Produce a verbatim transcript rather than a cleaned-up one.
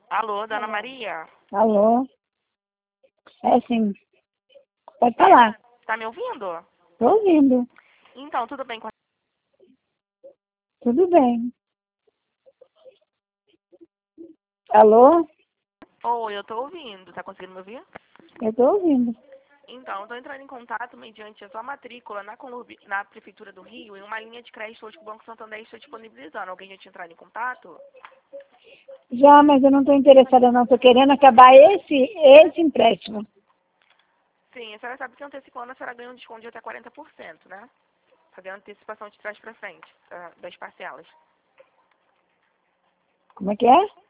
Alô, Dona Maria? Alô? É sim. Pode falar. Tá me ouvindo? Tô ouvindo. Então, tudo bem com a... Tudo bem. Alô? Oi, eu tô ouvindo. Tá conseguindo me ouvir? Eu tô ouvindo. Então, eu tô entrando em contato mediante a sua matrícula na, Conurbi- na Prefeitura do Rio em uma linha de crédito hoje que o Banco Santander está disponibilizando. Alguém já tinha entrado em contato? Já, mas eu não tô interessada não. Tô querendo acabar esse, esse empréstimo. Sim, a senhora sabe que antecipando a senhora ganha um desconto de até quarenta por cento, né? Fazendo antecipação de trás pra frente, ah, das parcelas. Como é que é?